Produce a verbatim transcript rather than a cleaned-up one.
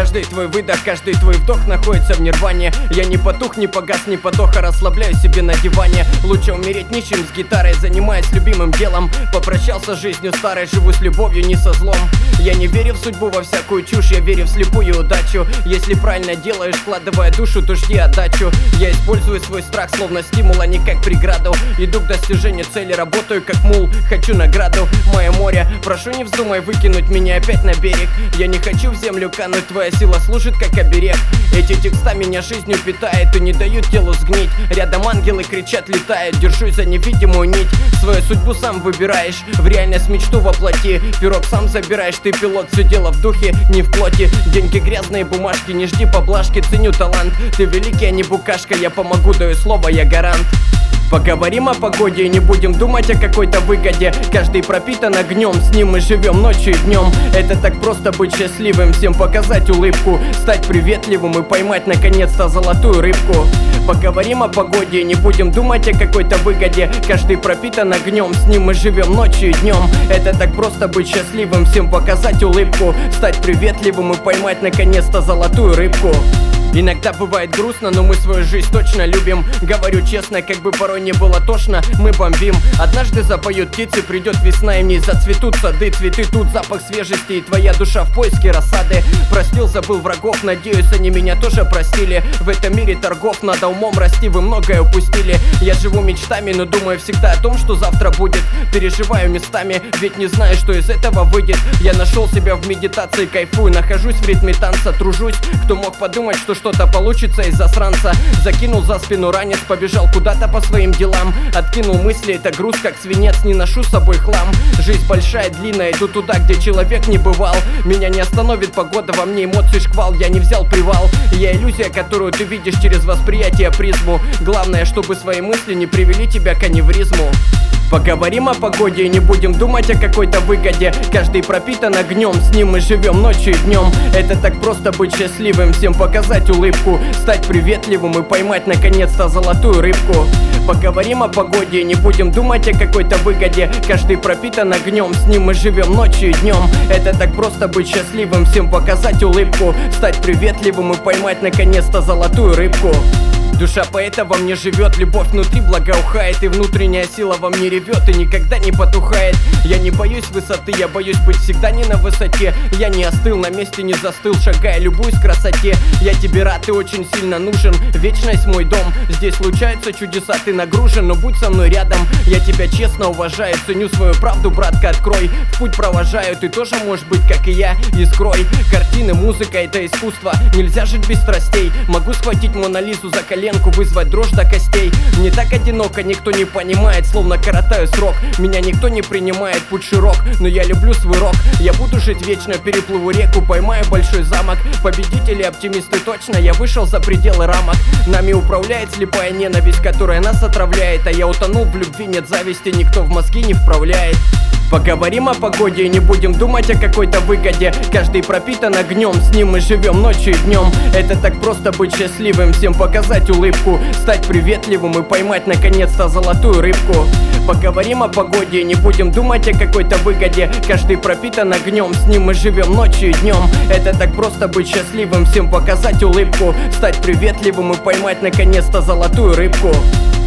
Каждый твой выдох, каждый твой вдох находится в нирване. Я не потух, не погас, не подох, а расслабляю себе на диване. Лучше умереть нищим с гитарой, занимаясь любимым делом. Попрощался с жизнью старой, живу с любовью, не со злом. Я не верю в судьбу, во всякую чушь, я верю в слепую удачу. Если правильно делаешь, вкладывая душу, то жди отдачу. Я использую свой страх словно стимул, а не как преграду. Иду к достижению цели, работаю как мул, хочу награду. Мое море, прошу не вздумай выкинуть меня опять на берег. Я не хочу в землю кануть, твоя сила служит как оберег. Эти текста меня жизнью питают и не дают телу сгнить. Рядом ангелы кричат, летают, держусь за невидимую нить. Свою судьбу сам выбираешь, в реальность мечту воплоти. Пирог сам забираешь, ты пилот, все дело в духе, не в плоти. Деньги грязные бумажки, не жди поблажки, ценю талант. Ты великий, а не букашка, я помогу, даю слово, я гарант. Поговорим о погоде и не будем думать о какой-то выгоде. Каждый пропитан огнем, с ним мы живем ночью и днем. Это так просто быть счастливым, всем показать улыбку, стать приветливым и поймать наконец-то золотую рыбку. Поговорим о погоде и не будем думать о какой-то выгоде. Каждый пропитан огнем, с ним мы живем ночью и днем. Это так просто быть счастливым, всем показать улыбку, стать приветливым и поймать наконец-то золотую рыбку. Иногда бывает грустно, но мы свою жизнь точно любим. Говорю честно, как бы порой не было тошно, мы бомбим. Однажды запоют птицы, придет весна, и в ней зацветут сады. Цветы тут, запах свежести, и твоя душа в поиске рассады. Простил, забыл врагов, надеюсь, они меня тоже простили. В этом мире торгов надо умом расти, вы многое упустили. Я живу мечтами, но думаю всегда о том, что завтра будет. Переживаю местами, ведь не знаю, что из этого выйдет. Я нашел себя в медитации, кайфую, нахожусь в ритме танца, тружусь. Кто мог подумать, что что-то получится из засранца. Закинул за спину ранец, побежал куда-то по своим делам. Откинул мысли, это груз как свинец, не ношу с собой хлам. Жизнь большая, длинная, иду туда, где человек не бывал. Меня не остановит погода, во мне эмоций шквал, я не взял привал. Я иллюзия, которую ты видишь через восприятие призму. Главное, чтобы свои мысли не привели тебя к аневризму. Поговорим о погоде и не будем думать о какой-то выгоде. Каждый пропитан огнем, с ним мы живем ночью и днем. Это так просто быть счастливым, всем показать улыбку, стать приветливым и поймать наконец-то золотую рыбку. Поговорим о погоде и не будем думать о какой-то выгоде. Каждый пропитан огнем, с ним мы живем ночью и днем. Это так просто быть счастливым, всем показать улыбку, стать приветливым и поймать наконец-то золотую рыбку. Душа поэта во мне живет, любовь внутри благоухает, и внутренняя сила во мне ревет и никогда не потухает. Я не боюсь высоты, я боюсь быть всегда не на высоте. Я не остыл, на месте не застыл, шагая, любуюсь красоте. Я тебе рад, ты очень сильно нужен, вечность мой дом. Здесь случаются чудеса, ты нагружен, но будь со мной рядом. Я тебя честно уважаю, ценю свою правду, братка, открой. В путь провожаю, ты тоже можешь быть, как и я, искрой. Картины, музыка — это искусство, нельзя жить без страстей. Могу схватить Мону Лизу за колено, вызвать дрожь до костей. Мне так одиноко, никто не понимает, словно коротаю срок. Меня никто не принимает, путь широк, но я люблю свой рок. Я буду жить вечно, переплыву реку, поймаю большой замок. Победители, оптимисты точно, я вышел за пределы рамок. Нами управляет слепая ненависть, которая нас отравляет. А я утонул в любви, нет зависти, никто в мозги не вправляет. Поговорим о погоде и не будем думать о какой-то выгоде. Каждый пропитан огнем, с ним мы живем ночью и днем. Это так просто быть счастливым, всем показать улыбку, стать приветливым и поймать наконец-то золотую рыбку. Поговорим о погоде и не будем думать о какой-то выгоде. Каждый пропитан огнем, с ним мы живем ночью и днем. Это так просто быть счастливым, всем показать улыбку, стать приветливым и поймать наконец-то золотую рыбку.